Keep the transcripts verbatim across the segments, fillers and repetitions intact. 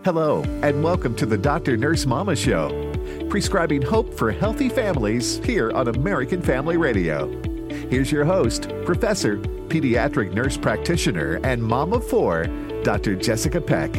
Hello, and welcome to the Doctor Nurse Mama Show, prescribing hope for healthy families here on American Family Radio. Here's your host, Professor, Pediatric Nurse Practitioner, and Mom of Four, Doctor Jessica Peck.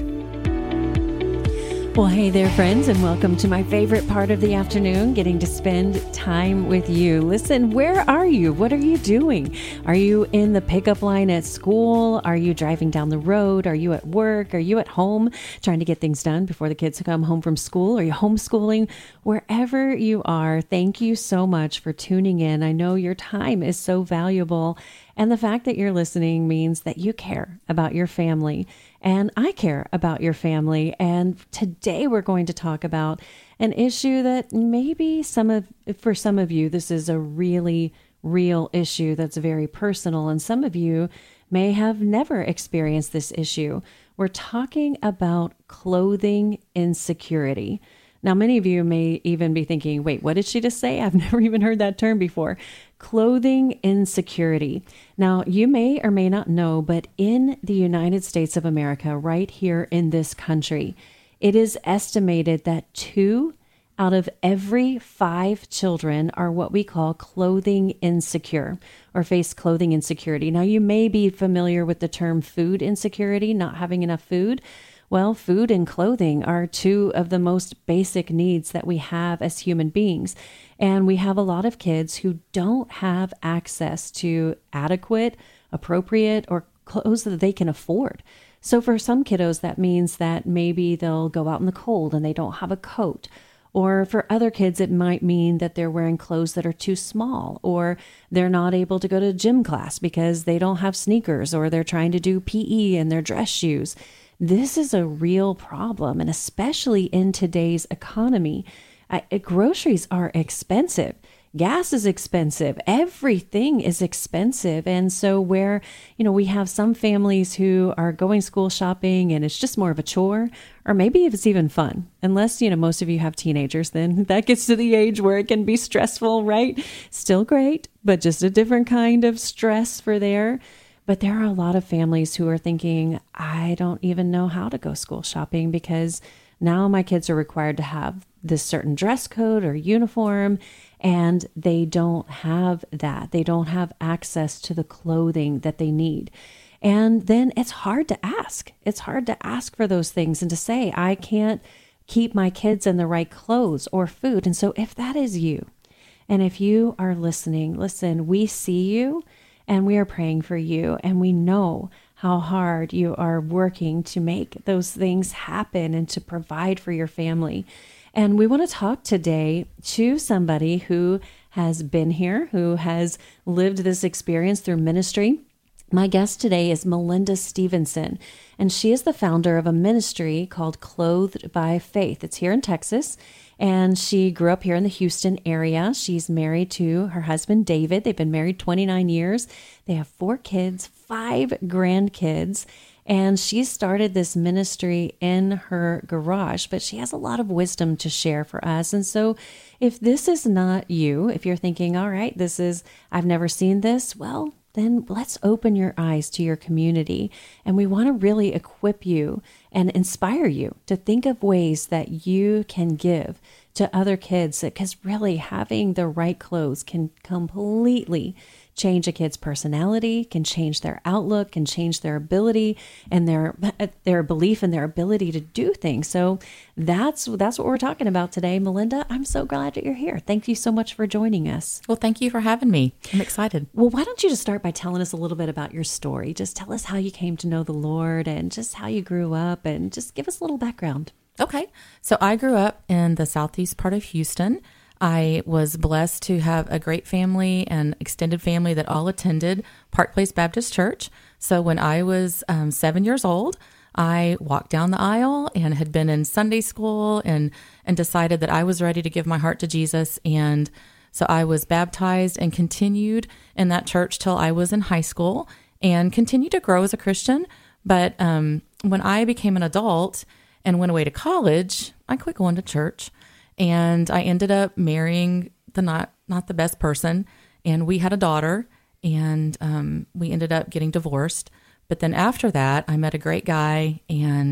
Well, hey there, friends, and welcome to my favorite part of the afternoon, getting to spend time with you. Listen, where are you? What are you doing? Are you in the pickup line at school? Are you driving down the road? Are you at work? Are you at home trying to get things done before the kids come home from school? Are you homeschooling? Wherever you are, thank you so much for tuning in. I know your time is so valuable, and the fact that you're listening means that you care about your family. And I care about your family. And today we're going to talk about an issue that maybe some of, for some of you, this is a really real issue that's very personal. And some of you may have never experienced this issue. We're talking about clothing insecurity. Now, many of you may even be thinking, wait, what did she just say? I've never even heard that term before. Clothing insecurity. Now, you may or may not know, but in the United States of America, right here in this country, it is estimated that two out of every five children are what we call clothing insecure or face clothing insecurity. Now, you may be familiar with the term food insecurity, not having enough food. Well, food and clothing are two of the most basic needs that we have as human beings. And we have a lot of kids who don't have access to adequate, appropriate, or clothes that they can afford. So for some kiddos, that means that maybe they'll go out in the cold and they don't have a coat. Or for other kids, it might mean that they're wearing clothes that are too small, or they're not able to go to gym class because they don't have sneakers, or they're trying to do P E in their dress shoes. This is a real problem, and especially in today's economy. Uh, groceries are expensive. Gas is expensive. Everything is expensive. And so where, you know, we have some families who are going school shopping and it's just more of a chore, or maybe if it's even fun, unless, you know, most of you have teenagers, then that gets to the age where it can be stressful, right? Still great, but just a different kind of stress for there. But there are a lot of families who are thinking, I don't even know how to go school shopping because now my kids are required to have this certain dress code or uniform, and they don't have that. They don't have access to the clothing that they need. And then it's hard to ask. It's hard to ask for those things and to say, I can't keep my kids in the right clothes or food. And so if that is you, and if you are listening, listen, we see you. And we are praying for you, and we know how hard you are working to make those things happen and to provide for your family. And we want to talk today to somebody who has been here, who has lived this experience through ministry. My guest today is Melinda Stevenson, and she is the founder of a ministry called Clothed by Faith. It's here in Texas. And she grew up here in the Houston area. She's married to her husband, David. They've been married twenty-nine years. They have four kids, five grandkids. And she started this ministry in her garage, but she has a lot of wisdom to share for us. And so if this is not you, if you're thinking, all right, this is, I've never seen this, well, then let's open your eyes to your community. And we want to really equip you and inspire you to think of ways that you can give to other kids, because really having the right clothes can completely change a kid's personality, can change their outlook, can change their ability and their their belief and their ability to do things. So that's that's what we're talking about today. Melinda, I'm so glad that you're here. Thank you so much for joining us. Well, thank you for having me. I'm excited. Well, why don't you just start by telling us a little bit about your story? Just tell us how you came to know the Lord and just how you grew up, and just give us a little background. Okay. So I grew up in the southeast part of Houston. I was blessed to have a great family and extended family that all attended Park Place Baptist Church. So when I was um, seven years old, I walked down the aisle and had been in Sunday school and, and decided that I was ready to give my heart to Jesus. And so I was baptized and continued in that church till I was in high school and continued to grow as a Christian. But um, when I became an adult and went away to college, I quit going to church. And I ended up marrying the not not the best person, and we had a daughter, and um, we ended up getting divorced. But then after that, I met a great guy, and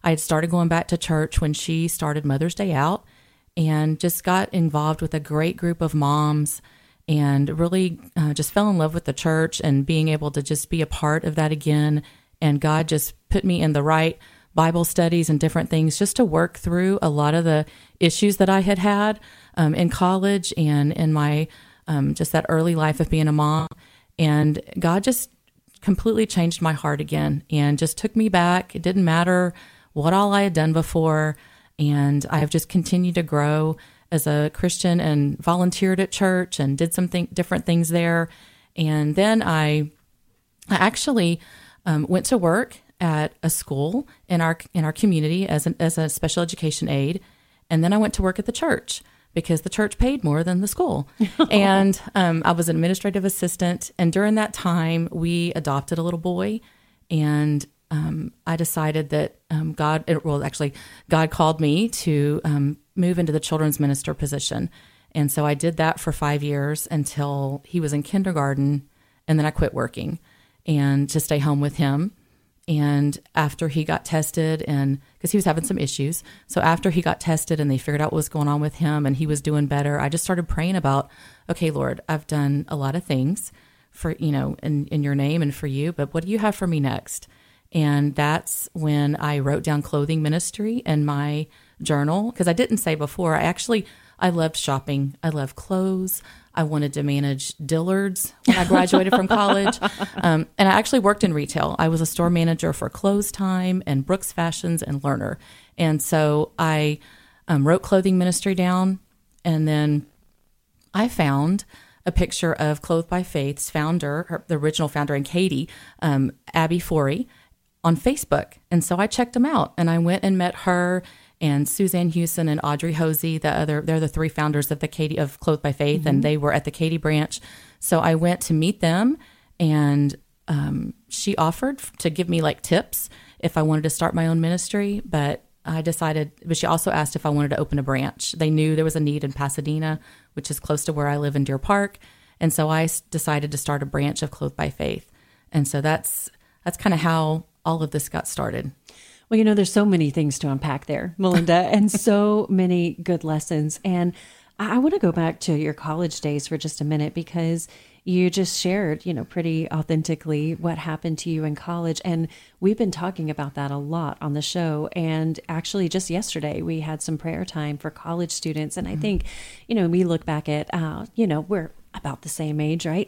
I had started going back to church when she started Mother's Day Out, and just got involved with a great group of moms, and really uh, just fell in love with the church and being able to just be a part of that again. And God just put me in the right Bible studies and different things just to work through a lot of the issues that I had had um, in college and in my um, just that early life of being a mom. And God just completely changed my heart again and just took me back. It didn't matter what all I had done before. And I've just continued to grow as a Christian and volunteered at church and did some th- different things there. And then I, I actually um, went to work at a school in our in our community as an as a special education aide, and then I went to work at the church because the church paid more than the school. And um, I was an administrative assistant. And during that time, we adopted a little boy, and um, I decided that um, God, well, actually, God called me to um, move into the children's minister position. And so I did that for five years until he was in kindergarten, and then I quit working and to stay home with him. And after he got tested, and because he was having some issues, so after he got tested and they figured out what was going on with him and he was doing better, I just started praying about, okay, Lord, I've done a lot of things for, you know, in, in your name and for you, but what do you have for me next? And that's when I wrote down clothing ministry in my journal, because I didn't say before, I actually, I loved shopping. I love clothes. I wanted to manage Dillard's when I graduated from college. Um, and I actually worked in retail. I was a store manager for Clothes Time and Brooks Fashions and Lerner. And so I um, wrote clothing ministry down. And then I found a picture of Clothed by Faith's founder, her, the original founder, and Katie, um, Abby Forey, on Facebook. And so I checked them out, and I went and met her and Suzanne Hewson and Audrey Hosey, the other, they're the three founders of the Katie of Clothed by Faith, mm-hmm. and they were at the Katie branch. So I went to meet them, and um, she offered to give me like tips if I wanted to start my own ministry, but I decided, but she also asked if I wanted to open a branch. They knew there was a need in Pasadena, which is close to where I live in Deer Park. And so I decided to start a branch of Clothed by Faith. And so that's, that's kind of how all of this got started. Well, you know, there's so many things to unpack there, Melinda, and so many good lessons. And I want to go back to your college days for just a minute, because you just shared, you know, pretty authentically what happened to you in college. And we've been talking about that a lot on the show. And actually just yesterday, we had some prayer time for college students. And I think, you know, we look back at, uh, you know, we're about the same age, right?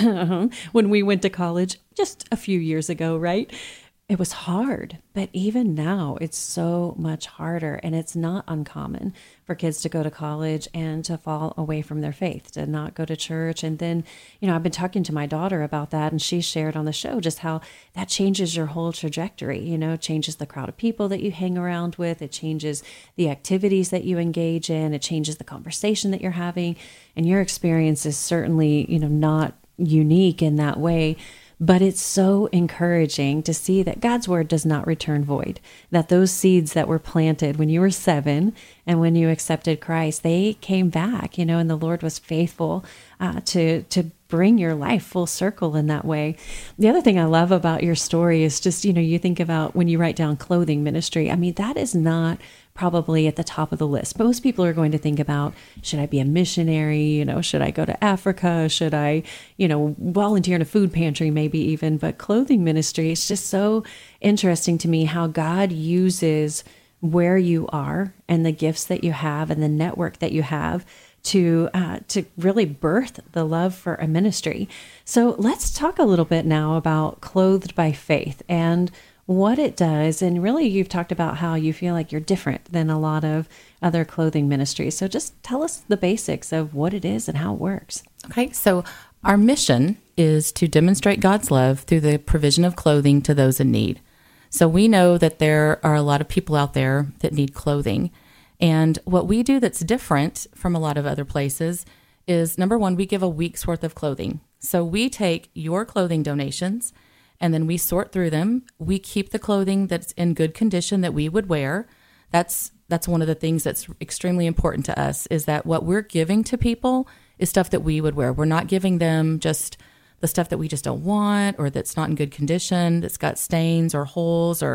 When we went to college just a few years ago, right? It was hard, but even now it's so much harder, and it's not uncommon for kids to go to college and to fall away from their faith, to not go to church. And then, you know, I've been talking to my daughter about that, and she shared on the show just how that changes your whole trajectory, you know, changes the crowd of people that you hang around with. It changes the activities that you engage in. It changes the conversation that you're having. And your experience is certainly, you know, not unique in that way. But it's so encouraging to see that God's word does not return void, that those seeds that were planted when you were seven and when you accepted Christ, they came back, you know, and the Lord was faithful uh, to, to bring your life full circle in that way. The other thing I love about your story is just, you know, you think about when you write down clothing ministry, I mean, that is not probably at the top of the list. Most people are going to think about, should I be a missionary? You know, should I go to Africa? Should I, you know, volunteer in a food pantry, maybe even? But clothing ministry, it's just so interesting to me how God uses where you are and the gifts that you have and the network that you have to uh, to really birth the love for a ministry. So let's talk a little bit now about Clothed by Faith and what it does. And really, you've talked about how you feel like you're different than a lot of other clothing ministries. So just tell us the basics of what it is and how it works. Okay, so our mission is to demonstrate God's love through the provision of clothing to those in need. So we know that there are a lot of people out there that need clothing. And what we do that's different from a lot of other places is, number one, we give a week's worth of clothing. So we take your clothing donations, and then we sort through them. We keep the clothing that's in good condition that we would wear. That's that's one of the things that's extremely important to us, is that what we're giving to people is stuff that we would wear. We're not giving them just the stuff that we just don't want, or that's not in good condition, that's got stains or holes or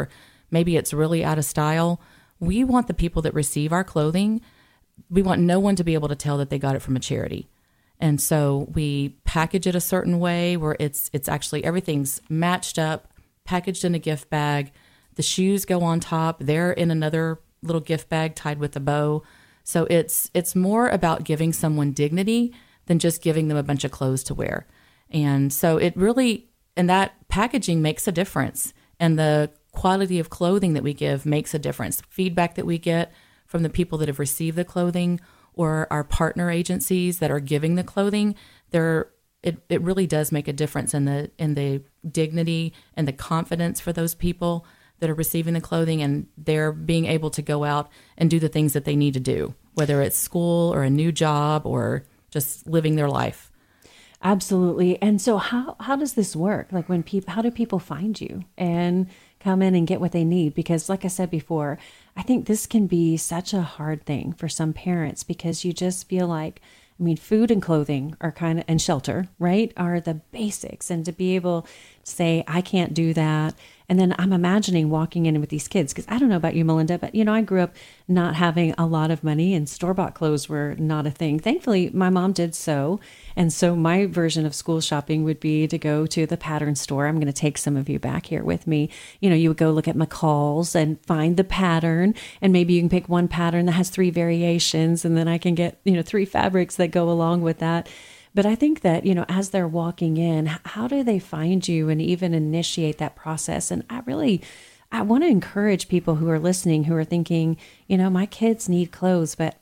maybe it's really out of style. We want the people that receive our clothing, we want no one to be able to tell that they got it from a charity. And so we package it a certain way where it's it's actually everything's matched up, packaged in a gift bag. The shoes go on top. They're in another little gift bag tied with a bow. So it's it's more about giving someone dignity than just giving them a bunch of clothes to wear. And so it really, and that packaging makes a difference. And the quality of clothing that we give makes a difference. Feedback that we get from the people that have received the clothing or our partner agencies that are giving the clothing, they're, it, it really does make a difference in the in the dignity and the confidence for those people that are receiving the clothing, and they're being able to go out and do the things that they need to do, whether it's school or a new job or just living their life. Absolutely. And so how, how does this work? Like when people, how do people find you and come in and get what they need? Because like I said before, I think this can be such a hard thing for some parents because you just feel like, I mean, food and clothing are kind of, and shelter, right, are the basics. And to be able to say, I can't do that. And then I'm imagining walking in with these kids, because I don't know about you, Melinda, but, you know, I grew up not having a lot of money and store-bought clothes were not a thing. Thankfully, my mom did sew. And so my version of school shopping would be to go to the pattern store. I'm going to take some of you back here with me. You know, you would go look at McCall's and find the pattern, and maybe you can pick one pattern that has three variations, and then I can get, you know, three fabrics that go along with that. But I think that, you know, as they're walking in, how do they find you and even initiate that process? And I really, I want to encourage people who are listening, who are thinking, you know, my kids need clothes, but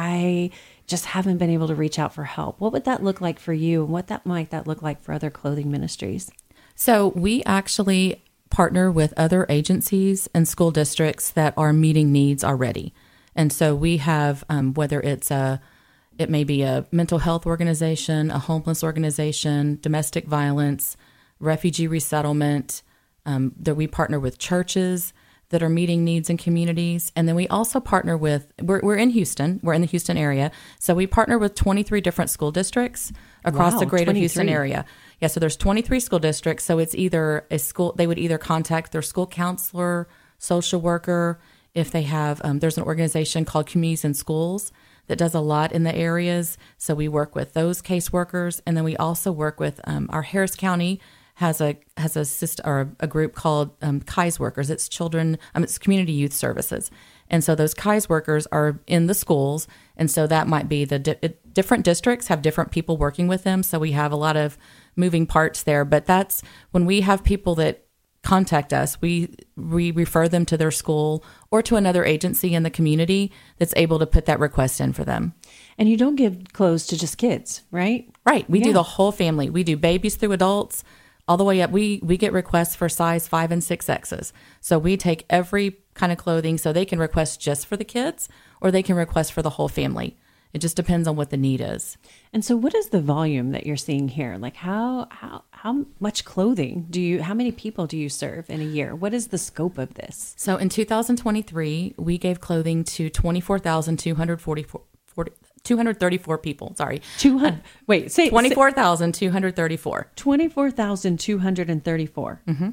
I just haven't been able to reach out for help. What would that look like for you? And what that might that look like for other clothing ministries? So we actually partner with other agencies and school districts that are meeting needs already. And so we have, um, whether it's a It may be a mental health organization, a homeless organization, domestic violence, refugee resettlement, um, that we partner with churches that are meeting needs in communities. And then we also partner with, we're, we're in Houston, we're in the Houston area. So we partner with twenty-three different school districts across wow, the greater twenty-three. Houston area. Yeah, so there's twenty-three school districts. So it's either a school, they would either contact their school counselor, social worker. If they have, um, there's an organization called Communities in Schools that does a lot in the areas. So we work with those caseworkers. And then we also work with um, our Harris County has a has a system, or a group called um, K I S workers. It's children, um, it's community youth services. And so those K I S workers are in the schools. And so that might be the di- different districts have different people working with them. So we have a lot of moving parts there. But that's when we have people that contact us, we we refer them to their school or to another agency in the community that's able to put that request in for them. And you don't give clothes to just kids, right? Right. We Yeah. do the whole family. We do babies through adults, all the way up. We we get requests for size five and six X's. So we take every kind of clothing, so they can request just for the kids or they can request for the whole family. It just depends on what the need is. And so what is the volume that you're seeing here? Like how how how much clothing do you, how many people do you serve in a year? What is the scope of this? So in two thousand twenty-three, we gave clothing to twenty-four thousand two hundred forty-four, forty, two hundred thirty-four people. Sorry. two hundred, wait, say twenty-four thousand two hundred thirty-four. twenty-four thousand two hundred thirty-four. Mm-hmm.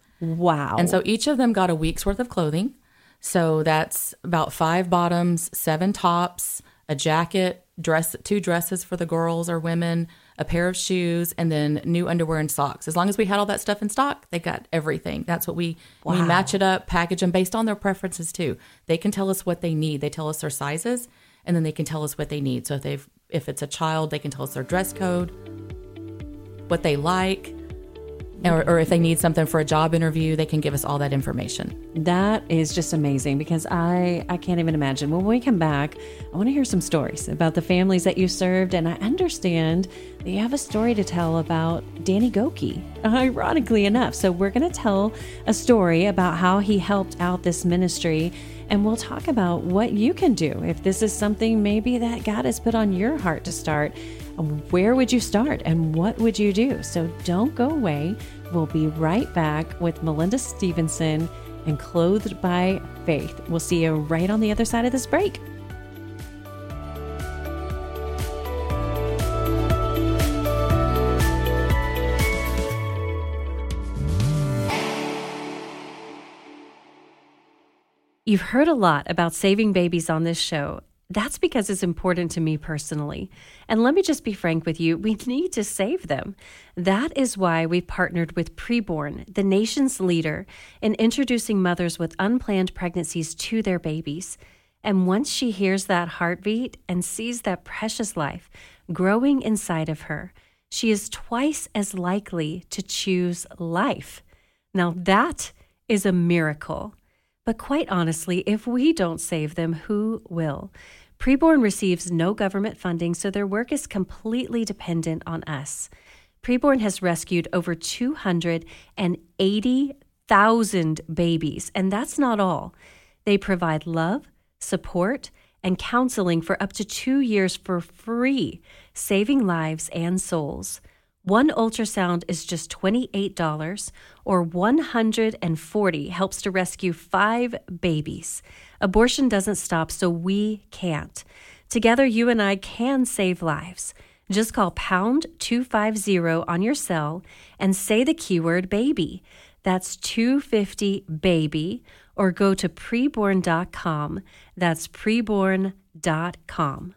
Wow. And so each of them got a week's worth of clothing. So that's about five bottoms, seven tops, a jacket, dress, two dresses for the girls or women, a pair of shoes, and then new underwear and socks. As long as we had all that stuff in stock, they got everything. That's what we, Wow. we match it up, package them based on their preferences too. They can tell us what they need. They tell us their sizes, and then they can tell us what they need. So if they've, if it's a child, they can tell us their dress code, what they like, or, or if they need something for a job interview, they can give us all that information. That is just amazing because I, I can't even imagine. When we come back, I want to hear some stories about the families that you served. And I understand that you have a story to tell about Danny Gokey, ironically enough. So we're going to tell a story about how he helped out this ministry. And we'll talk about what you can do if this is something maybe that God has put on your heart to start. Where would you start and what would you do? So don't go away. We'll be right back with Melinda Stevenson and Clothed by Faith. We'll see you right on the other side of this break. You've heard a lot about saving babies on this show. That's because it's important to me personally. And let me just be frank with you, we need to save them. That is why we've partnered with Preborn, the nation's leader in introducing mothers with unplanned pregnancies to their babies. And once she hears that heartbeat and sees that precious life growing inside of her, she is twice as likely to choose life. Now that is a miracle. But quite honestly, if we don't save them, who will? Preborn receives no government funding, so their work is completely dependent on us. Preborn has rescued over two hundred eighty thousand babies, and that's not all. They provide love, support, and counseling for up to two years for free, saving lives and souls. One ultrasound is just twenty-eight dollars, or one hundred forty dollars helps to rescue five babies. Abortion doesn't stop, so we can't. Together, you and I can save lives. Just call pound two fifty on your cell and say the keyword baby. That's two fifty baby, or go to preborn dot com. That's preborn dot com.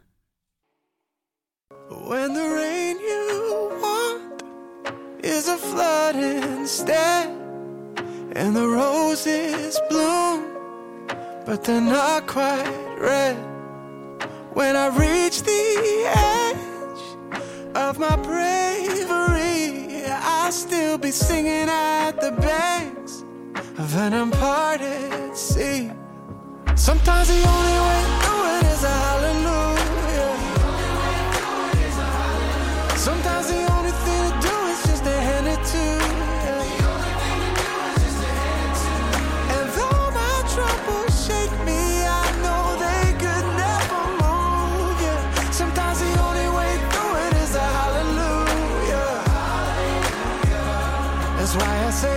When the rain you want is a flood instead, and the roses bloom, but they're not quite red. When I reach the edge of my bravery, I'll still be singing at the banks of an unparted sea. Sometimes the only way through it is a hallelujah. Sometimes the only thing to do is just to hand it to you. And though my troubles shake me, I know they could never move you. Sometimes the only way through it is a hallelujah. That's why I say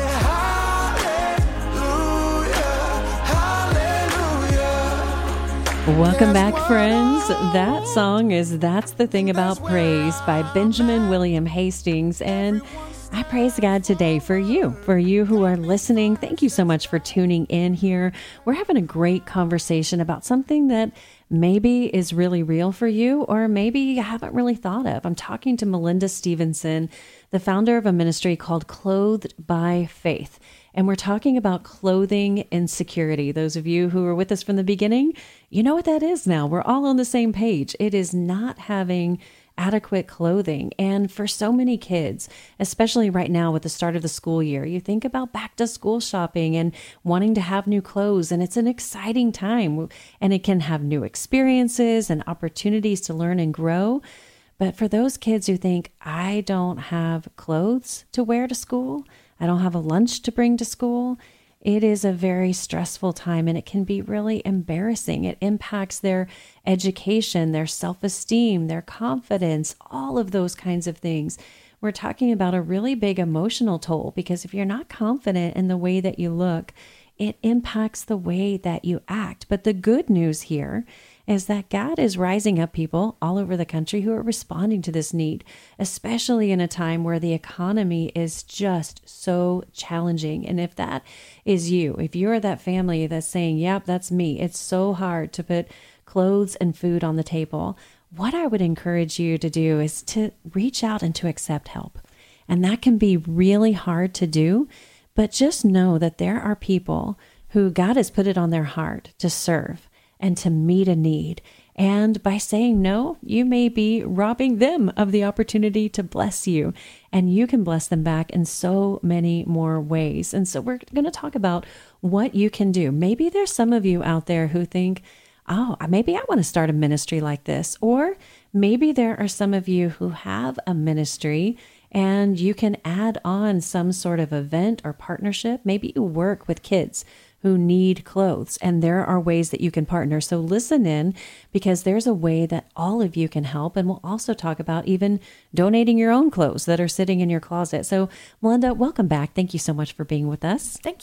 Welcome back, friends. That song is That's the Thing About Praise by Benjamin William Hastings. And I praise God today for you, for you who are listening. Thank you so much for tuning in here. We're having a great conversation about something that maybe is really real for you, or maybe you haven't really thought of. I'm talking to Melinda Stevenson, the founder of a ministry called Clothed by Faith. And we're talking about clothing insecurity. Those of you who were with us from the beginning, you know what that is now. We're all on the same page. It is not having adequate clothing. And for so many kids, especially right now with the start of the school year, you think about back to school shopping and wanting to have new clothes. And it's an exciting time. And it can have new experiences and opportunities to learn and grow. But for those kids who think, I don't have clothes to wear to school, I don't have a lunch to bring to school, it is a very stressful time, and it can be really embarrassing. It impacts their education, their self-esteem, their confidence, all of those kinds of things. We're talking about a really big emotional toll, because if you're not confident in the way that you look, it impacts the way that you act. But the good news here is that God is rising up people all over the country who are responding to this need, especially in a time where the economy is just so challenging. And if that is you, if you're that family that's saying, yep, that's me, it's so hard to put clothes and food on the table, what I would encourage you to do is to reach out and to accept help. And that can be really hard to do, but just know that there are people who God has put it on their heart to serve and to meet a need. And by saying no, you may be robbing them of the opportunity to bless you, and you can bless them back in so many more ways. And so we're going to talk about what you can do. Maybe there's some of you out there who think, oh, maybe I want to start a ministry like this. Or maybe there are some of you who have a ministry and you can add on some sort of event or partnership. Maybe you work with kids who need clothes, and there are ways that you can partner. So listen in, because there's a way that all of you can help. And we'll also talk about even donating your own clothes that are sitting in your closet. So Melinda, welcome back. Thank you so much for being with us. Thank you.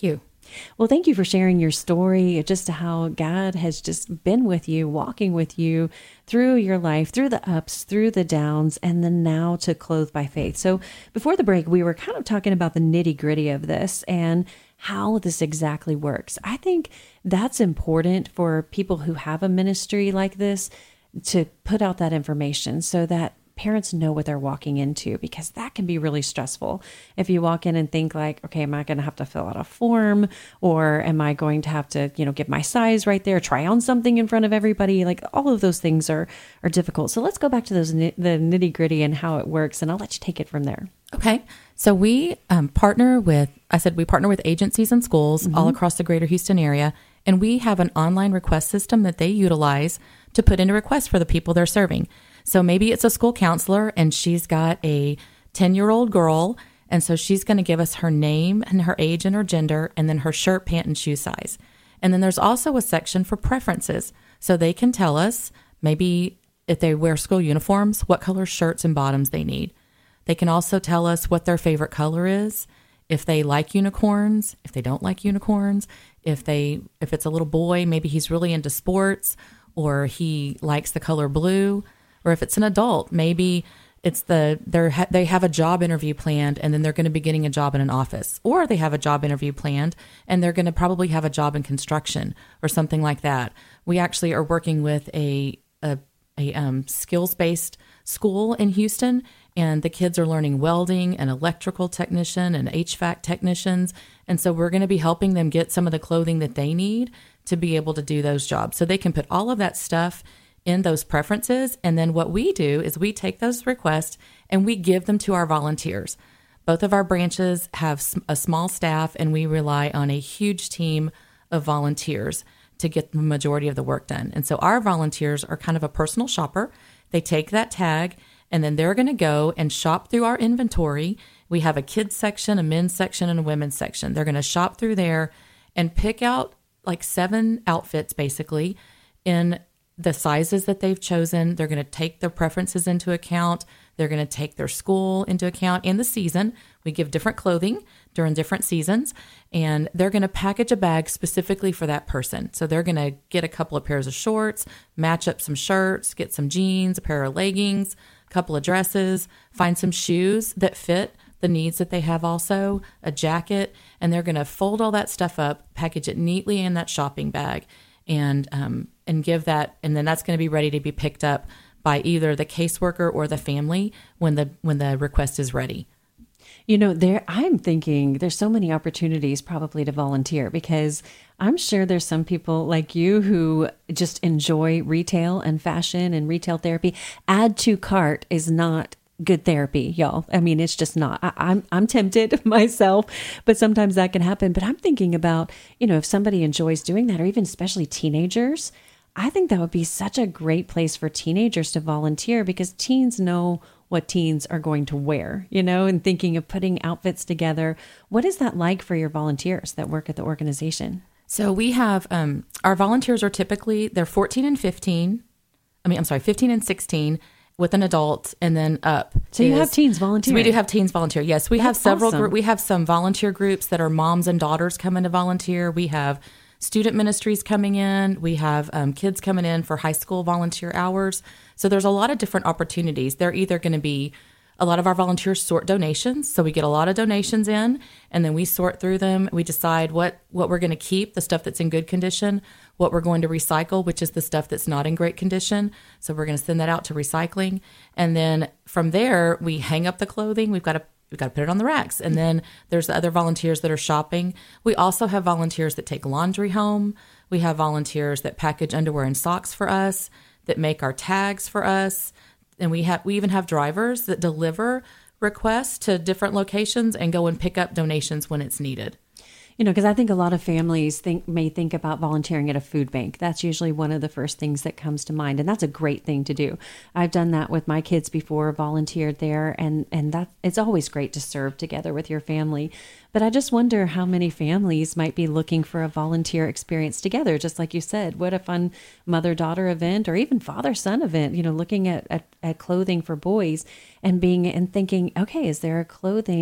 Well, thank you for sharing your story, just how God has just been with you, walking with you through your life, through the ups, through the downs, and then now to Clothed by Faith. So before the break, we were kind of talking about the nitty gritty of this and how this exactly works. I think that's important for people who have a ministry like this to put out that information so that parents know what they're walking into, because that can be really stressful. If you walk in and think like, okay, am I going to have to fill out a form, or am I going to have to, you know, give my size right there, try on something in front of everybody? Like all of those things are, are difficult. So let's go back to those, the nitty gritty and how it works. And I'll let you take it from there. Okay. So we um, partner with, I said we partner with agencies and schools mm-hmm. all across the greater Houston area. And we have an online request system that they utilize to put in a request for the people they're serving. So maybe it's a school counselor and she's got a ten-year-old girl, and so she's going to give us her name and her age and her gender, and then her shirt, pant, and shoe size. And then there's also a section for preferences. So they can tell us maybe if they wear school uniforms, what color shirts and bottoms they need. They can also tell us what their favorite color is, if they like unicorns, if they don't like unicorns, if they if it's a little boy, maybe he's really into sports or he likes the color blue. Or if it's an adult, maybe it's the they they have a job interview planned and then they're going to be getting a job in an office, or they have a job interview planned and they're going to probably have a job in construction or something like that. We actually are working with a a, a um, skills-based school in Houston, and the kids are learning welding and electrical technician and H V A C technicians. And so we're going to be helping them get some of the clothing that they need to be able to do those jobs. So they can put all of that stuff in those preferences. And then what we do is we take those requests and we give them to our volunteers. Both of our branches have a small staff, and we rely on a huge team of volunteers to get the majority of the work done. And so our volunteers are kind of a personal shopper. They take that tag and then they're going to go and shop through our inventory. We have a kids section, a men's section, and a women's section. They're going to shop through there and pick out like seven outfits basically in the sizes that they've chosen. They're going to take their preferences into account. They're going to take their school into account and the season. We give different clothing during different seasons, and they're going to package a bag specifically for that person. So they're going to get a couple of pairs of shorts, match up some shirts, get some jeans, a pair of leggings, a couple of dresses, find some shoes that fit the needs that they have also, a jacket, and they're going to fold all that stuff up, package it neatly in that shopping bag, and um, and give that, and then that's going to be ready to be picked up by either the caseworker or the family when the when the request is ready. You know, there I'm thinking there's so many opportunities probably to volunteer, because I'm sure there's some people like you who just enjoy retail and fashion and retail therapy. Add to cart is not good therapy, y'all. I mean, it's just not. I, I'm I'm tempted myself, but sometimes that can happen. But I'm thinking about, you know, if somebody enjoys doing that, or even especially teenagers, I think that would be such a great place for teenagers to volunteer, because teens know what teens are going to wear, you know, and thinking of putting outfits together. What is that like for your volunteers that work at the organization? So we have, um, our volunteers are typically, they're fourteen and fifteen. I mean, I'm sorry, fifteen and sixteen with an adult, and then up. So you is, have teens volunteer. So we do have teens volunteer. Yes, we That's have several. awesome. Gr- we have some volunteer groups that are moms and daughters coming to volunteer. We have student ministries coming in. We have um, kids coming in for high school volunteer hours. So there's a lot of different opportunities. They're either going to be, a lot of our volunteers sort donations. So we get a lot of donations in, and then we sort through them. We decide what, what we're going to keep, the stuff that's in good condition, what we're going to recycle, which is the stuff that's not in great condition. So we're going to send that out to recycling. And then from there, we hang up the clothing. We've got to We've got to put it on the racks. And then there's the other volunteers that are shopping. We also have volunteers that take laundry home. We have volunteers that package underwear and socks for us, that make our tags for us. And we have we even have drivers that deliver requests to different locations and go and pick up donations when it's needed. You know, because I think a lot of families think may think about volunteering at a food bank. That's usually one of the first things that comes to mind, and that's a great thing to do. I've done that with my kids before, volunteered there, and and that it's always great to serve together with your family. But I just wonder how many families might be looking for a volunteer experience together. Just like you said, what a fun mother-daughter event, or even father-son event, you know, looking at, at, at clothing for boys and being and thinking, okay, is there a clothing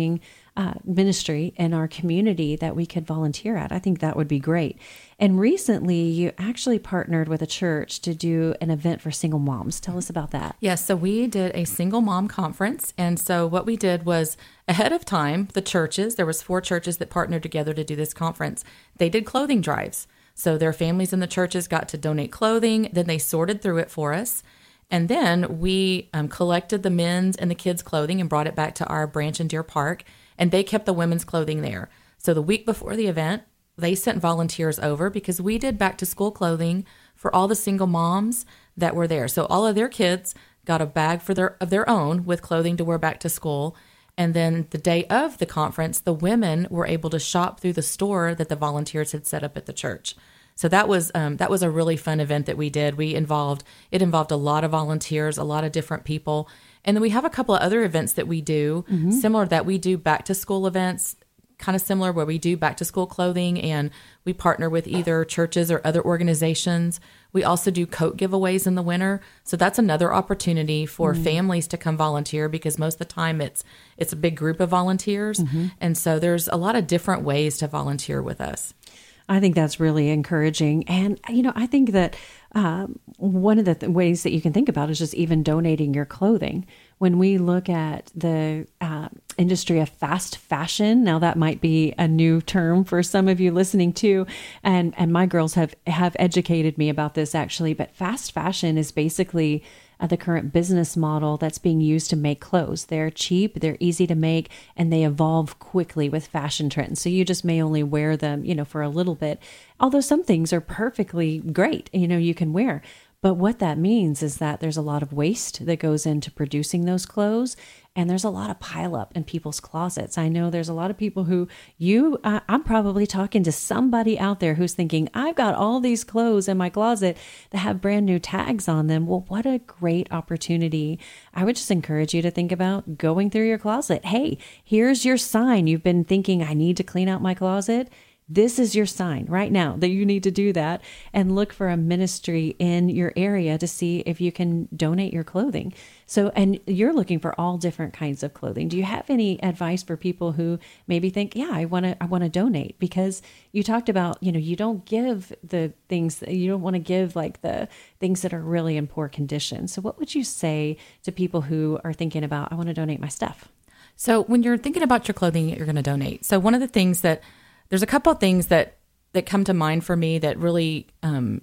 uh, ministry in our community that we could volunteer at. I think that would be great. And recently, you actually partnered with a church to do an event for single moms. Tell us about that. Yes, so we did a single mom conference. And so what we did was ahead of time, the churches, there was four churches that partnered together to do this conference. They did clothing drives. So their families in the churches got to donate clothing. Then they sorted through it for us. And then we um, collected the men's and the kids' clothing and brought it back to our branch in Deer Park. And they kept the women's clothing there. So the week before the event, they sent volunteers over because we did back to school clothing for all the single moms that were there. So all of their kids got a bag for their of their own with clothing to wear back to school. And then the day of the conference, the women were able to shop through the store that the volunteers had set up at the church. So that was um, that was a really fun event that we did. We involved it involved a lot of volunteers, a lot of different people. And then we have a couple of other events that we do, mm-hmm. similar to that. We do back to school events, kind of similar, where we do back to school clothing, and we partner with either churches or other organizations. We also do coat giveaways in the winter. So that's another opportunity for mm-hmm. families to come volunteer, because most of the time it's it's a big group of volunteers. Mm-hmm. And so there's a lot of different ways to volunteer with us. I think that's really encouraging. And, you know, I think that um, one of the th- ways that you can think about is just even donating your clothing. When we look at the uh, industry of fast fashion, now that might be a new term for some of you listening too, and, and my girls have, have educated me about this actually, but fast fashion is basically uh, the current business model that's being used to make clothes. They're cheap, they're easy to make, and they evolve quickly with fashion trends. So you just may only wear them, you know, for a little bit, although some things are perfectly great, you know, you can wear. But what that means is that there's a lot of waste that goes into producing those clothes, and there's a lot of pileup in people's closets. I know there's a lot of people who you, uh, I'm probably talking to somebody out there who's thinking, I've got all these clothes in my closet that have brand new tags on them. Well, what a great opportunity. I would just encourage you to think about going through your closet. Hey, here's your sign. You've been thinking, I need to clean out my closet. This is your sign right now that you need to do that, and look for a ministry in your area to see if you can donate your clothing. So, and you're looking for all different kinds of clothing. Do you have any advice for people who maybe think, yeah, I want to, I want to donate? Because you talked about, you know, you don't give the things that you don't want to give, like the things that are really in poor condition. So what would you say to people who are thinking about, I want to donate my stuff? So when you're thinking about your clothing that you're going to donate, so one of the things that There's a couple of things that, that come to mind for me that really um,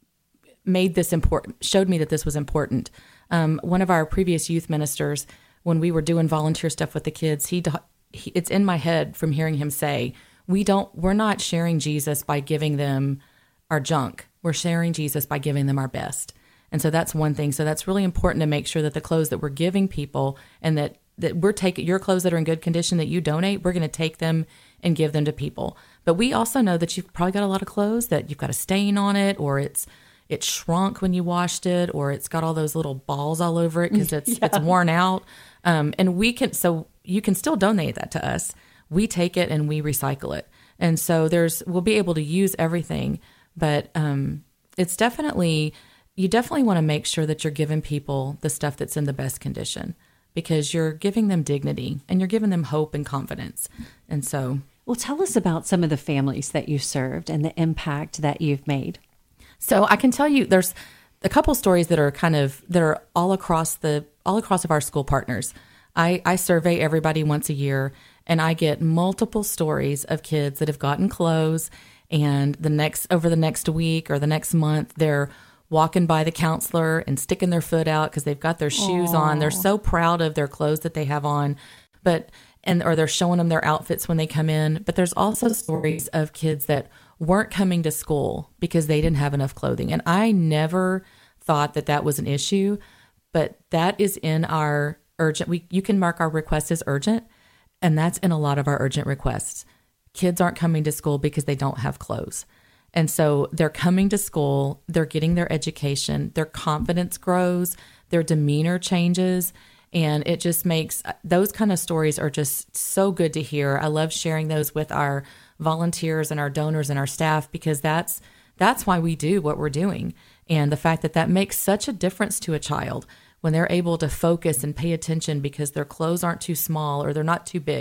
made this important, showed me that this was important. Um, one of our previous youth ministers, when we were doing volunteer stuff with the kids, he, he it's in my head from hearing him say, we don't, we're not sharing Jesus by giving them our junk. We're sharing Jesus by giving them our best. And so that's one thing. So that's really important to make sure that the clothes that we're giving people, and that, that we're taking your clothes that are in good condition that you donate, we're going to take them and give them to people. But we also know that you've probably got a lot of clothes that you've got a stain on it, or it's it's shrunk when you washed it, or it's got all those little balls all over it because it's yeah. it's worn out. Um, and we can so you can still donate that to us. We take it and we recycle it. And so there's we'll be able to use everything, but um, it's definitely you definitely want to make sure that you're giving people the stuff that's in the best condition, because you're giving them dignity and you're giving them hope and confidence. And so, well, tell us about some of the families that you served and the impact that you've made. So I can tell you there's a couple stories that are kind of, that are all across the, all across of our school partners. I, I survey everybody once a year, and I get multiple stories of kids that have gotten clothes, and the next, over the next week or the next month, they're walking by the counselor and sticking their foot out because they've got their shoes Aww. on. They're so proud of their clothes that they have on, but and or they're showing them their outfits when they come in. But there's also stories of kids that weren't coming to school because they didn't have enough clothing. And I never thought that that was an issue, but that is in our urgent. We you can mark our request as urgent, and that's in a lot of our urgent requests. Kids aren't coming to school because they don't have clothes. And so they're coming to school, they're getting their education, their confidence grows, their demeanor changes, and it just makes, those kind of stories are just so good to hear. I love sharing those with our volunteers and our donors and our staff, because that's that's why we do what we're doing. And the fact that that makes such a difference to a child when they're able to focus and pay attention because their clothes aren't too small or they're not too big.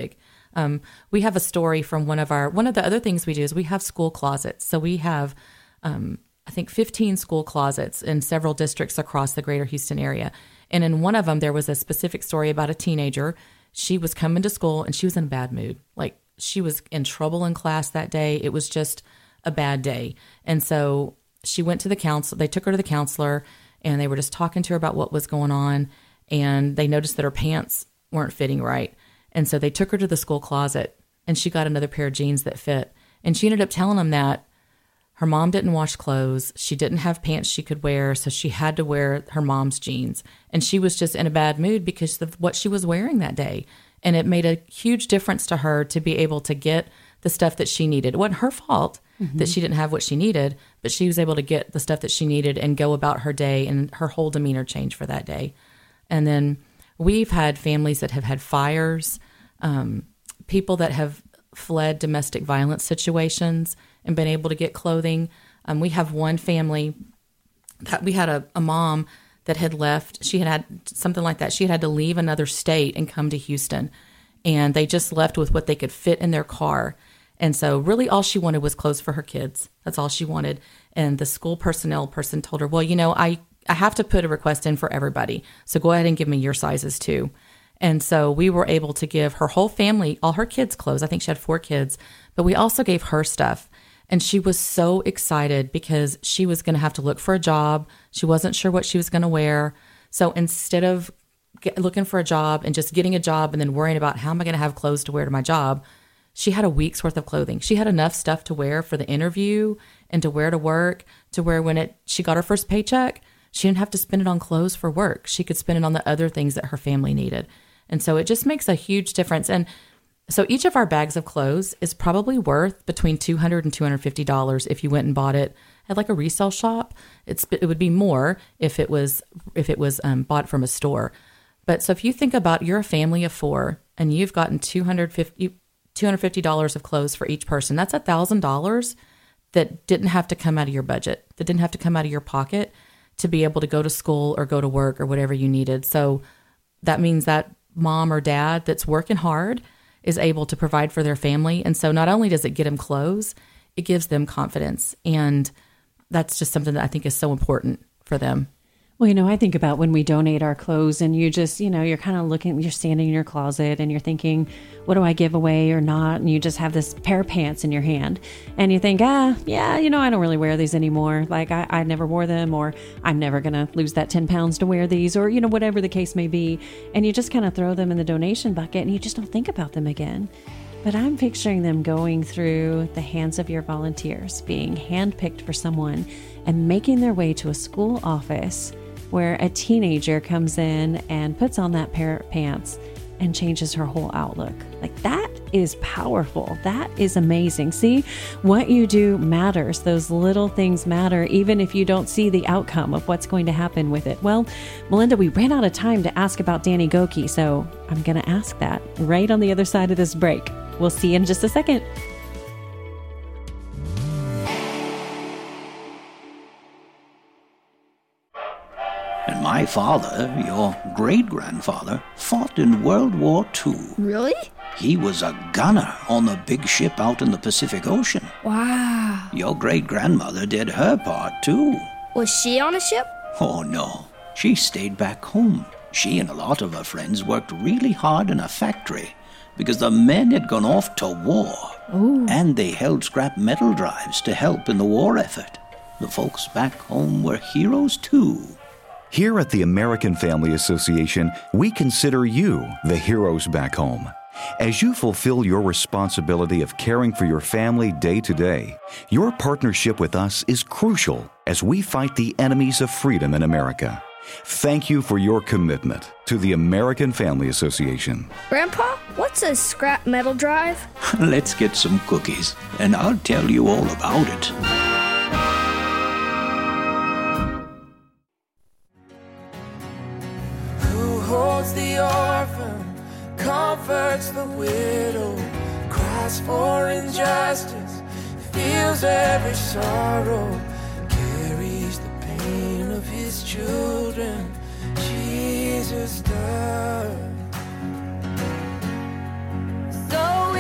Um, we have a story from one of our, one of the other things we do is we have school closets. So we have, um, I think, fifteen school closets in several districts across the greater Houston area. And in one of them, there was a specific story about a teenager. She was coming to school and she was in a bad mood. Like, she was in trouble in class that day. It was just a bad day. And so she went to the counselor. They took her to the counselor and they were just talking to her about what was going on. And they noticed that her pants weren't fitting right. And so they took her to the school closet and she got another pair of jeans that fit. And she ended up telling them that her mom didn't wash clothes. She didn't have pants she could wear. So she had to wear her mom's jeans. And she was just in a bad mood because of what she was wearing that day. And it made a huge difference to her to be able to get the stuff that she needed. It wasn't her fault mm-hmm. that she didn't have what she needed, but she was able to get the stuff that she needed and go about her day, and her whole demeanor changed for that day. And then we've had families that have had fires, um, people that have fled domestic violence situations and been able to get clothing. Um, we have one family that we had a, a mom that had left. She had had something like that. She had had to leave another state and come to Houston. And they just left with what they could fit in their car. And so really all she wanted was clothes for her kids. That's all she wanted. And the school personnel person told her, well, you know, I, I have to put a request in for everybody. So go ahead and give me your sizes too. And so we were able to give her whole family, all her kids' clothes. I think she had four kids. But we also gave her stuff. And she was so excited because she was going to have to look for a job. She wasn't sure what she was going to wear. So instead of get, looking for a job and just getting a job and then worrying about how am I going to have clothes to wear to my job, she had a week's worth of clothing. She had enough stuff to wear for the interview and to wear to work, to where when it she got her first paycheck, she didn't have to spend it on clothes for work. She could spend it on the other things that her family needed. And so it just makes a huge difference. And so each of our bags of clothes is probably worth between two hundred dollars and two hundred fifty dollars if you went and bought it at like a resale shop. It's it would be more if it was if it was um, bought from a store. But so if you think about you're a family of four and you've gotten two hundred fifty dollars of clothes for each person, that's one thousand dollars that didn't have to come out of your budget, that didn't have to come out of your pocket to be able to go to school or go to work or whatever you needed. So that means that mom or dad that's working hard is able to provide for their family. And so not only does it get them clothes, it gives them confidence. And that's just something that I think is so important for them. Well, you know, I think about when we donate our clothes and you just, you know, you're kind of looking, you're standing in your closet and you're thinking, what do I give away or not? And you just have this pair of pants in your hand and you think, ah, yeah, you know, I don't really wear these anymore. Like I, I never wore them, or I'm never going to lose that ten pounds to wear these, or, you know, whatever the case may be. And you just kind of throw them in the donation bucket and you just don't think about them again. But I'm picturing them going through the hands of your volunteers, being handpicked for someone and making their way to a school office where a teenager comes in and puts on that pair of pants and changes her whole outlook. Like, that is powerful. That is amazing. See, what you do matters. Those little things matter, even if you don't see the outcome of what's going to happen with it. Well, Melinda, we ran out of time to ask about Danny Gokey, so I'm going to ask that right on the other side of this break. We'll see you in just a second. And my father, your great-grandfather, fought in World War Two. Really? He was a gunner on the big ship out in the Pacific Ocean. Wow. Your great-grandmother did her part, too. Was she on a ship? Oh, no. She stayed back home. She and a lot of her friends worked really hard in a factory because the men had gone off to war. Ooh. And they held scrap metal drives to help in the war effort. The folks back home were heroes, too. Here at the American Family Association, we consider you the heroes back home. As you fulfill your responsibility of caring for your family day to day, your partnership with us is crucial as we fight the enemies of freedom in America. Thank you for your commitment to the American Family Association. Grandpa, what's a scrap metal drive? Let's get some cookies, and I'll tell you all about it. Holds the orphan, comforts the widow, cries for injustice, feels every sorrow, carries the pain of his children. Jesus does. So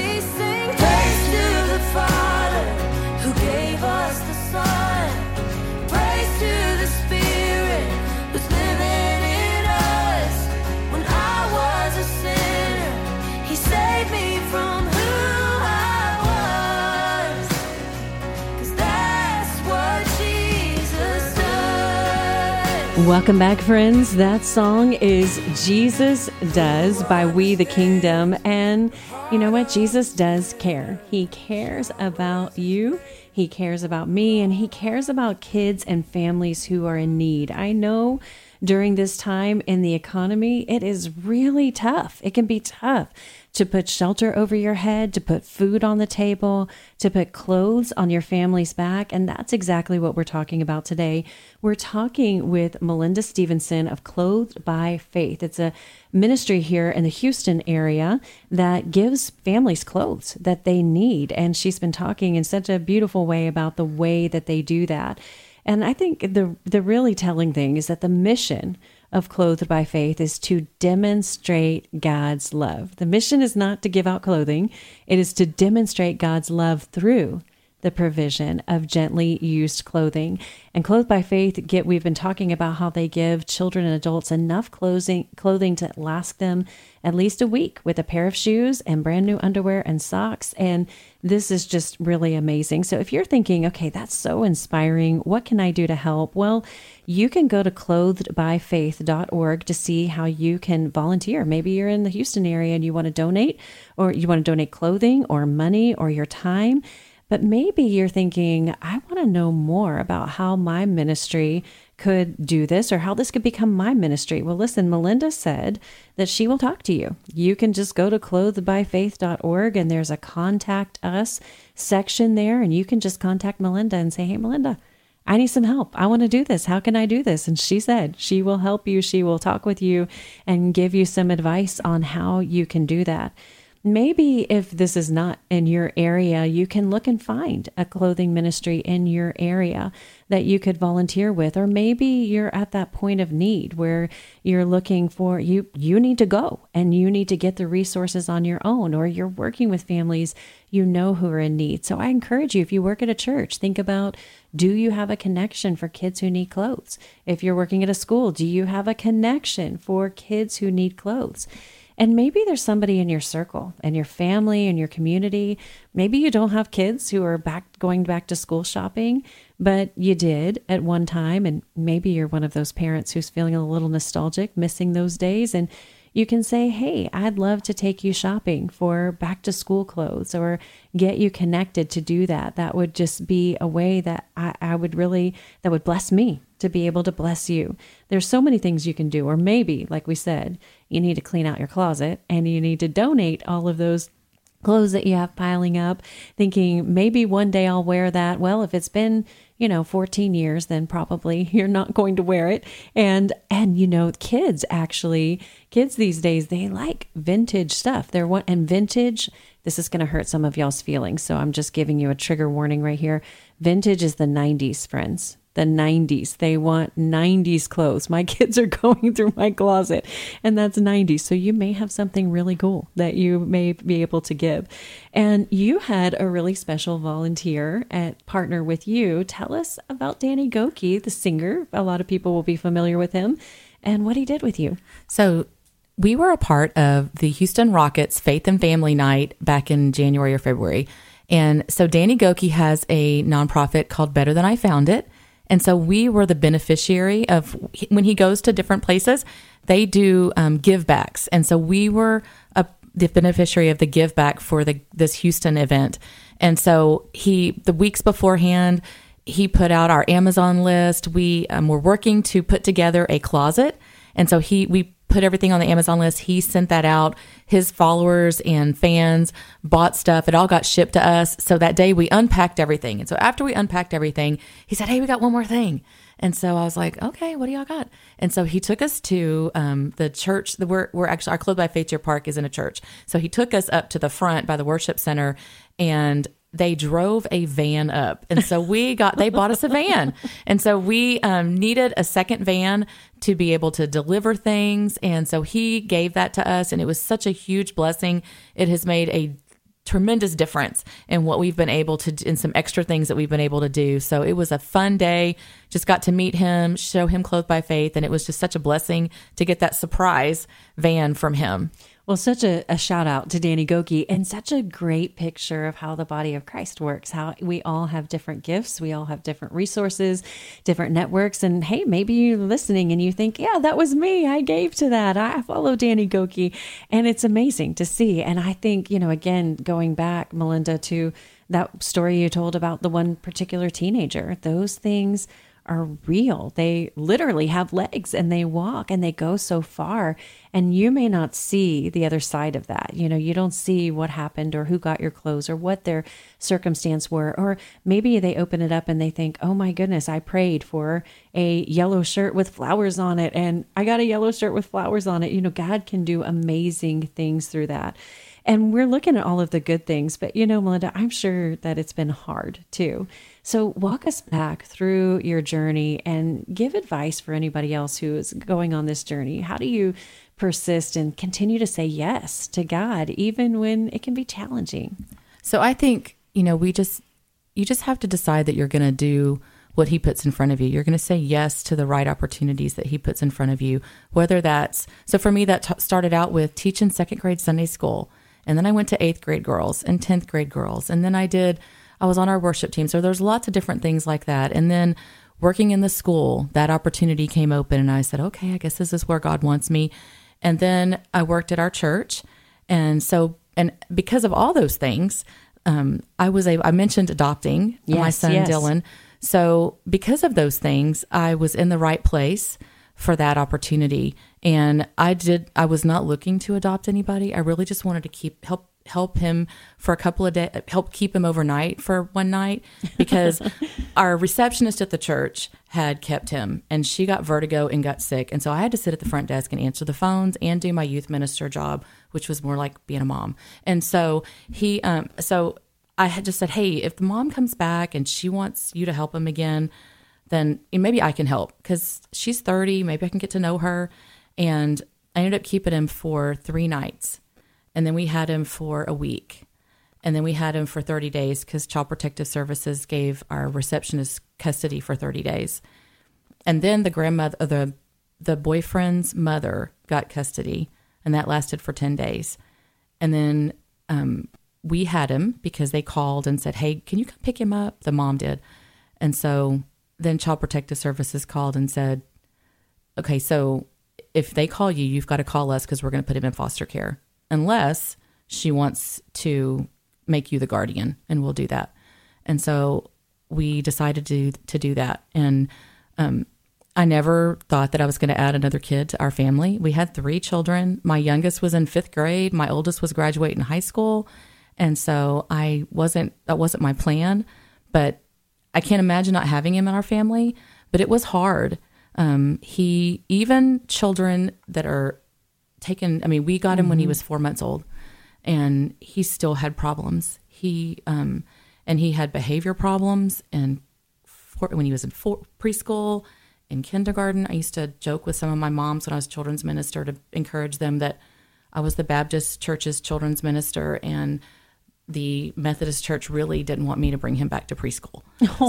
Welcome back, friends. That song is Jesus Does by We the Kingdom. And you know what? Jesus does care. He cares about you. He cares about me, and he cares about kids and families who are in need. I know during this time in the economy, it is really tough. It can be tough to put shelter over your head, to put food on the table, to put clothes on your family's back. And that's exactly what we're talking about today. We're talking with Melinda Stevenson of Clothed by Faith. It's a ministry here in the Houston area that gives families clothes that they need. And she's been talking in such a beautiful way about the way that they do that. And I think the the really telling thing is that the mission of Clothed by Faith is to demonstrate God's love. The mission is not to give out clothing. It is to demonstrate God's love through the provision of gently used clothing. And Clothed by Faith, get we've been talking about how they give children and adults enough clothing, clothing to last them at least a week with a pair of shoes and brand new underwear and socks. And this is just really amazing. So if you're thinking, okay, that's so inspiring, what can I do to help? Well, you can go to clothed by faith dot org to see how you can volunteer. Maybe you're in the Houston area and you want to donate, or you want to donate clothing or money or your time. But maybe you're thinking, I want to know more about how my ministry could do this or how this could become my ministry. Well, listen, Melinda said that she will talk to you. You can just go to clothed by faith dot org and there's a contact us section there, and you can just contact Melinda and say, hey, Melinda, I need some help. I want to do this. How can I do this? And she said she will help you. She will talk with you and give you some advice on how you can do that. Maybe if this is not in your area, you can look and find a clothing ministry in your area that you could volunteer with. Or maybe you're at that point of need where you're looking for, you you need to go and you need to get the resources on your own, or you're working with families you know who are in need. So I encourage you, if you work at a church, think about, do you have a connection for kids who need clothes? If you're working at a school, do you have a connection for kids who need clothes? And maybe there's somebody in your circle and your family and your community. Maybe you don't have kids who are back going back to school shopping, but you did at one time. And maybe you're one of those parents who's feeling a little nostalgic, missing those days. And you can say, hey, I'd love to take you shopping for back to school clothes, or get you connected to do that. That would just be a way that I, I would really, that would bless me to be able to bless you. There's so many things you can do. Or maybe, like we said, you need to clean out your closet and you need to donate all of those clothes that you have piling up, thinking maybe one day I'll wear that. Well, if it's been, you know, fourteen years, then probably you're not going to wear it. And, and, you know, kids actually, kids these days, they like vintage stuff. They're one, and vintage, this is going to hurt some of y'all's feelings. So I'm just giving you a trigger warning right here. Vintage is the nineties, friends. The nineties. They want nineties clothes. My kids are going through my closet, and that's nineties. So you may have something really cool that you may be able to give. And you had a really special volunteer at partner with you. Tell us about Danny Gokey, the singer. A lot of people will be familiar with him, and what he did with you. So we were a part of the Houston Rockets Faith and Family Night back in January or February. And so Danny Gokey has a nonprofit called Better Than I Found It. And so we were the beneficiary of, when he goes to different places, they do um, give backs. And so we were a, the beneficiary of the give back for the this Houston event. And so he, the weeks beforehand, he put out our Amazon list. We um, were working to put together a closet. And so he, we put everything on the Amazon list. He sent that out. His followers and fans bought stuff. It all got shipped to us. So that day we unpacked everything. And so after we unpacked everything, he said, hey, we got one more thing. And so I was like, okay, what do y'all got? And so he took us to um, the church. The, we're, we're actually, our Clothed by Faith Deer Park is in a church. So he took us up to the front by the worship center, and they drove a van up. And so we got, they bought us a van. And so we um, needed a second van to be able to deliver things. And so he gave that to us, and it was such a huge blessing. It has made a tremendous difference in what we've been able to do, in some extra things that we've been able to do. So it was a fun day just got to meet him, show him Clothed by Faith. And it was just such a blessing to get that surprise van from him. Well, such a, a shout out to Danny Gokey, and such a great picture of how the body of Christ works, how we all have different gifts. We all have different resources, different networks. And hey, maybe you're listening and you think, yeah, that was me. I gave to that. I follow Danny Gokey. And it's amazing to see. And I think, you know, again, going back, Melinda, to that story you told about the one particular teenager, those things are real. They literally have legs and they walk and they go so far, and you may not see the other side of that. You know, you don't see what happened or who got your clothes or what their circumstance were, or maybe they open it up and they think, oh my goodness, I prayed for a yellow shirt with flowers on it and I got a yellow shirt with flowers on it. You know, God can do amazing things through that. And we're looking at all of the good things, but you know, Melinda, I'm sure that it's been hard too. So walk us back through your journey and give advice for anybody else who is going on this journey. How do you persist and continue to say yes to God, even when it can be challenging? So I think, you know, we just, you just have to decide that you're going to do what he puts in front of you. You're going to say yes to the right opportunities that he puts in front of you, whether that's, so for me, that t- started out with teaching second grade Sunday school. And then I went to eighth grade girls and tenth grade girls. And then I did, I was on our worship team. So there's lots of different things like that. And then working in the school, that opportunity came open and I said, okay, I guess this is where God wants me. And then I worked at our church. And so, and because of all those things, um, I was able, I mentioned adopting yes, my son, yes. Dylan. So because of those things, I was in the right place for that opportunity. And I did, I was not looking to adopt anybody. I really just wanted to keep, help, help him for a couple of days, help keep him overnight for one night, because our receptionist at the church had kept him and she got vertigo and got sick. And so I had to sit at the front desk and answer the phones and do my youth minister job, which was more like being a mom. And so he, um, so I had just said, hey, if the mom comes back and she wants you to help him again, then maybe I can help, because she's thirty, maybe I can get to know her. And I ended up keeping him for three nights. And then we had him for a week. And then we had him for thirty days because Child Protective Services gave our receptionist custody for thirty days. And then the grandmother, or the, the boyfriend's mother got custody, and that lasted for ten days. And then um, we had him because they called and said, hey, can you come pick him up? The mom did. And so then Child Protective Services called and said, okay, so if they call you, you've got to call us because we're going to put him in foster care, unless she wants to make you the guardian, and we'll do that. And so we decided to to do that. And um, I never thought that I was going to add another kid to our family. We had three children. My youngest was in fifth grade. My oldest was graduating high school. And so I wasn't, that wasn't my plan, but I can't imagine not having him in our family, but it was hard. Um, he, even children that are taken, I mean, we got him mm-hmm. when he was four months old, and he still had problems. He, um, and he had behavior problems, and for, when he was in for, preschool, in kindergarten, I used to joke with some of my moms when I was children's minister to encourage them that I was the Baptist church's children's minister, and the Methodist church really didn't want me to bring him back to preschool.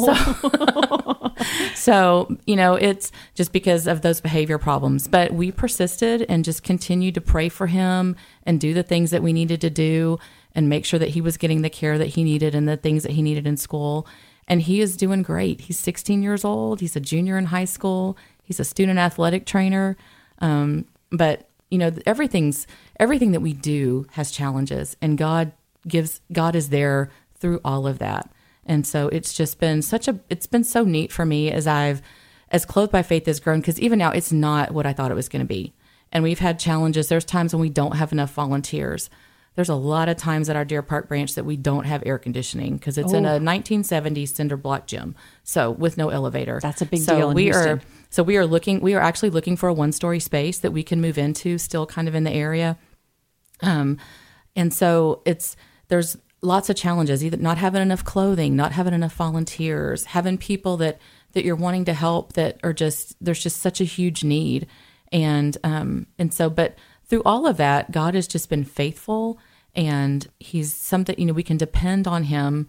Oh. So, so, you know, it's just because of those behavior problems. But we persisted and just continued to pray for him and do the things that we needed to do and make sure that he was getting the care that he needed and the things that he needed in school. And he is doing great. He's sixteen years old. He's a junior in high school. He's a student athletic trainer. Um, but, you know, everything's everything that we do has challenges, and God gives, God is there through all of that. And so it's just been such a, it's been so neat for me as I've, as Clothed by Faith has grown, because even now it's not what I thought it was going to be. And we've had challenges. There's times when we don't have enough volunteers. There's a lot of times at our Deer Park branch that we don't have air conditioning because it's oh. in a nineteen seventies cinder block gym. So with no elevator. That's a big so deal in we Houston. are So we are looking, we are actually looking for a one-story space that we can move into, still kind of in the area. Um, and so it's, there's lots of challenges, either not having enough clothing, not having enough volunteers, having people that, that you're wanting to help that are just, there's just such a huge need. And, um, and so, but through all of that, God has just been faithful, and he's something, you know, we can depend on him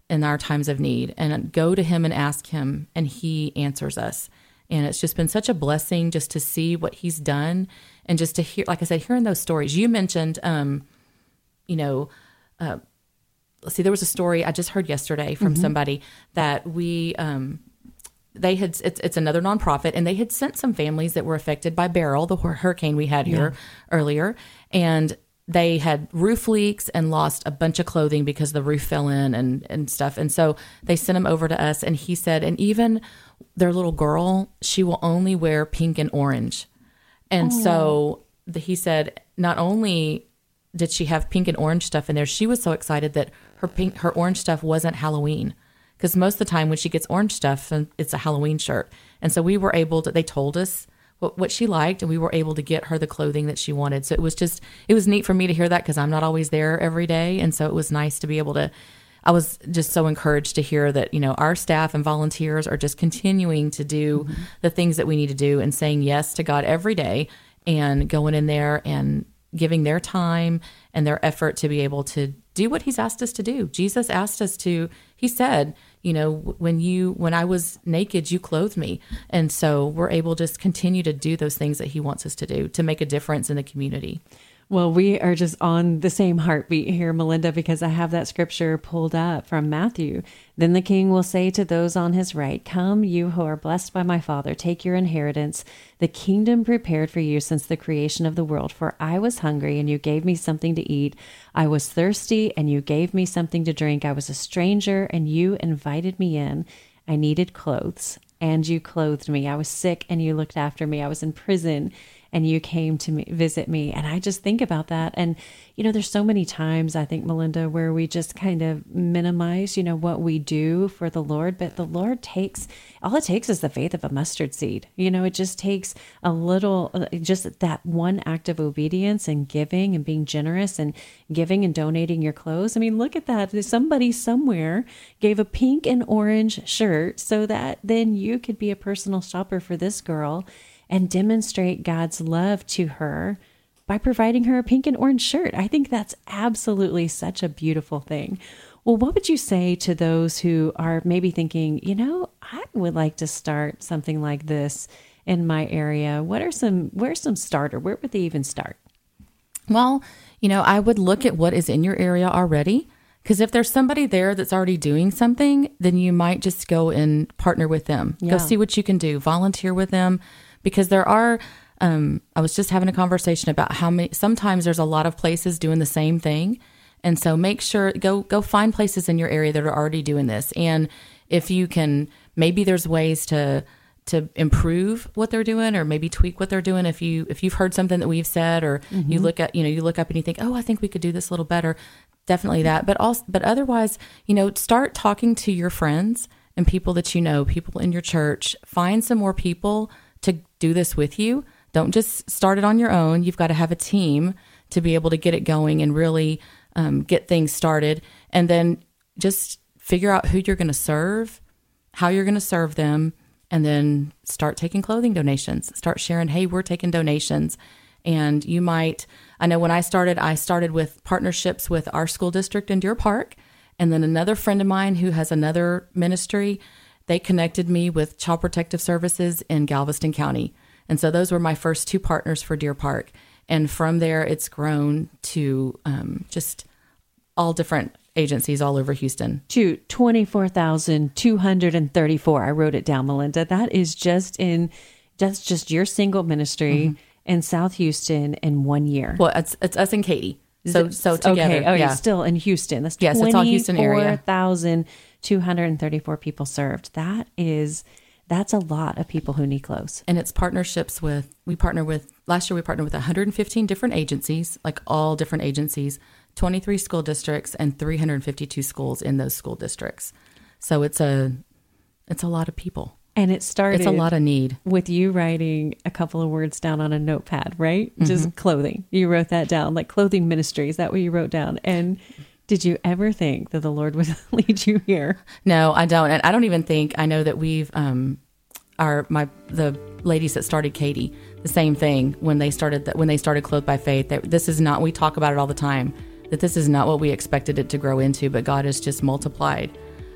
in our times of need and go to him and ask him, and he answers us. And it's just been such a blessing just to see what he's done and just to hear, like I said, hearing those stories. You mentioned, um, you know, uh, let's see, there was a story I just heard yesterday from mm-hmm. somebody that we, um, they had, it's, it's another nonprofit, and they had sent some families that were affected by Beryl, the hurricane we had here yeah. earlier. And they had roof leaks and lost a bunch of clothing because the roof fell in and, and stuff. And so they sent him over to us, and he said, and even their little girl, she will only wear pink and orange. And oh. so the, he said, not only did she have pink and orange stuff in there, she was so excited that her pink, her orange stuff wasn't Halloween. Because most of the time when she gets orange stuff, it's a Halloween shirt. And so we were able to, they told us what, what she liked, and we were able to get her the clothing that she wanted. So it was just, it was neat for me to hear that, because I'm not always there every day. And so it was nice to be able to, I was just so encouraged to hear that, you know, our staff and volunteers are just continuing to do mm-hmm. the things that we need to do and saying yes to God every day and going in there and giving their time and their effort to be able to do what he's asked us to do. Jesus asked us to, he said, you know, when you, when I was naked, you clothed me. And so we're able to just continue to do those things that he wants us to do to make a difference in the community. Well, we are just on the same heartbeat here, Melinda, because I have that scripture pulled up from Matthew. Then the king will say to those on his right, "Come, you who are blessed by my Father, take your inheritance, the kingdom prepared for you since the creation of the world. For I was hungry, and you gave me something to eat. I was thirsty, and you gave me something to drink. I was a stranger, and you invited me in. I needed clothes, and you clothed me. I was sick, and you looked after me. I was in prison, and you came to me, visit me." And I just think about that. And, you know, there's so many times, I think, Melinda, where we just kind of minimize, you know, what we do for the Lord. But the Lord takes, all it takes is the faith of a mustard seed. You know, it just takes a little, just that one act of obedience and giving and being generous and giving and donating your clothes. I mean, look at that. Somebody somewhere gave a pink and orange shirt so that then you could be a personal shopper for this girl and demonstrate God's love to her by providing her a pink and orange shirt. I think that's absolutely such a beautiful thing. Well, what would you say to those who are maybe thinking, you know, I would like to start something like this in my area? What are some, where's some starter? Where would they even start? Well, you know, I would look at what is in your area already. Because if there's somebody there that's already doing something, then you might just go and partner with them. Yeah. Go see what you can do. Volunteer with them. Because there are, um, I was just having a conversation about how many, sometimes there's a lot of places doing the same thing. And so make sure, go go find places in your area that are already doing this. And if you can, maybe there's ways to to improve what they're doing, or maybe tweak what they're doing. If you if you've heard something that we've said, or mm-hmm. you look at, you know, you look up and you think, oh, I think we could do this a little better. Definitely that. But also, but otherwise, you know, start talking to your friends and people that you know, people in your church. Find some more people to do this with you. Don't just start it on your own. You've got to have a team to be able to get it going and really um, get things started. And then just figure out who you're going to serve, how you're going to serve them, and then start taking clothing donations. Start sharing, hey, we're taking donations. And you might, I know when I started, I started with partnerships with our school district in Deer Park. And then another friend of mine who has another ministry, they connected me with Child Protective Services in Galveston County. And so those were my first two partners for Deer Park. And from there, it's grown to um, just all different agencies all over Houston. To twenty-four thousand two hundred thirty-four. I wrote it down, Melinda. That is just in, that's just your single ministry mm-hmm. in South Houston in one year. Well, it's it's us and Katie. So so together. Okay, oh, yeah. Still in Houston. That's yes, it's all Houston area. twenty-four thousand two hundred thirty-four people served. That is, that's a lot of people who need clothes. And it's partnerships with, we partner with, last year we partnered with one hundred fifteen different agencies, like all different agencies, twenty-three school districts, and three hundred fifty-two schools in those school districts. So it's a, it's a lot of people. And it started it's a lot of need with you writing a couple of words down on a notepad, right? Mm-hmm. Just clothing. You wrote that down, like clothing ministry. Is that what you wrote down? And did you ever think that the Lord would lead you here? No, I don't. And I don't even think, I know that we've, um, our, my, the ladies that started Katie, the same thing when they started that, when they started Clothed by Faith, that this is not, we talk about it all the time, that this is not what we expected it to grow into, but God has just multiplied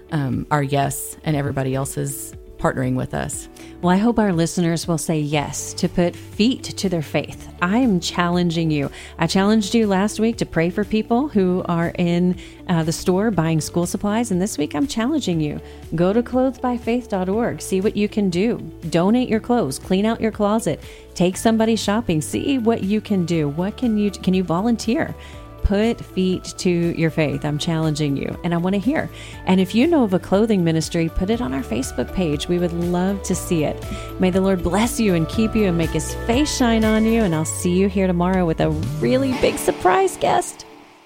um, our yes and everybody else's partnering with us. Well, I hope our listeners will say yes to put feet to their faith. I am challenging you. I challenged you last week to pray for people who are in uh, the store buying school supplies. And this week I'm challenging you. Go to clothed by faith dot org. See what you can do. Donate your clothes. Clean out your closet. Take somebody shopping. See what you can do. What can you, can you volunteer? Put feet to your faith. I'm challenging you, and I want to hear. And if you know of a clothing ministry, put it on our Facebook page. We would love to see it. May the Lord bless you and keep you and make his face shine on you. And I'll see you here tomorrow with a really big surprise guest.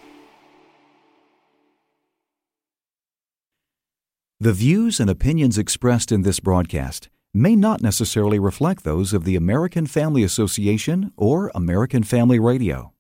The views and opinions expressed in this broadcast may not necessarily reflect those of the American Family Association or American Family Radio.